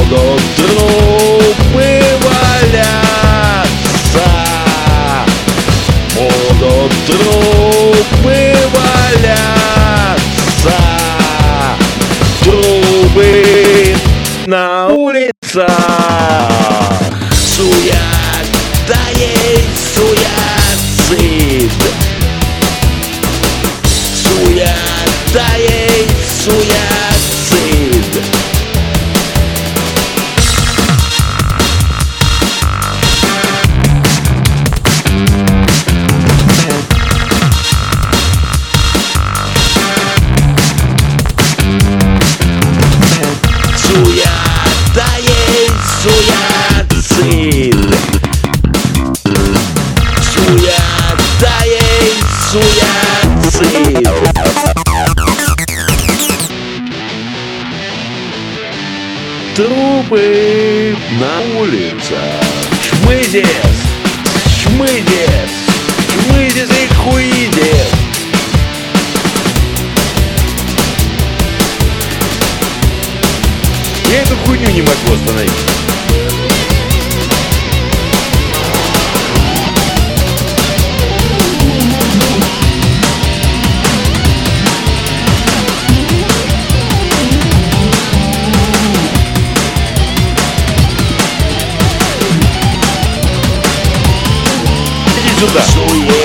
Будут трупы валяться, будут трупы валяться, трупы на улицах. Суета есть суицид, суета есть суицид. Суета есть суицид, суета есть суицид. Трупы на улицах. Шмыдес, шмыдес, шмыдес и хуидес. Я эту хуйню не могу остановить. Иди сюда.